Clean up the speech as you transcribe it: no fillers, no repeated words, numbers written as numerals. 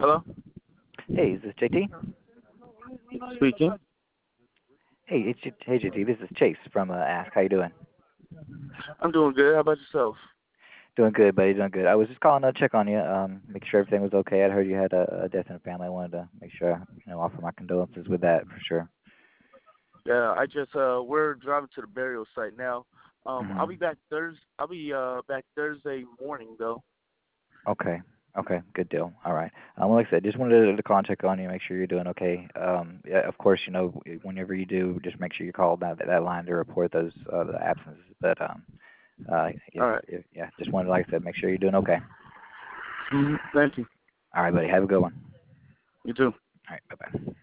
Hello? Hey, is this JT? Speaking. Hey JT, this is Chase from Ask. How you doing? I'm doing good. How about yourself? Doing good, buddy. Doing good. I was just calling to check on you, make sure everything was okay. I'd heard you had a death in the family. I wanted to make sure, offer my condolences with that for sure. Yeah, I just we're driving to the burial site now. I'll Mhm. be back Thursday. I'll be back Thursday morning though. Okay. Okay. Good deal. All right. Well, like I said, just wanted to call and check on you, make sure you're doing okay. Yeah, of course, whenever you do, just make sure you call that line to report those the absences. But All right. yeah, just wanted, like I said, make sure you're doing okay. Thank you. All right, buddy. Have a good one. You too. All right. Bye bye.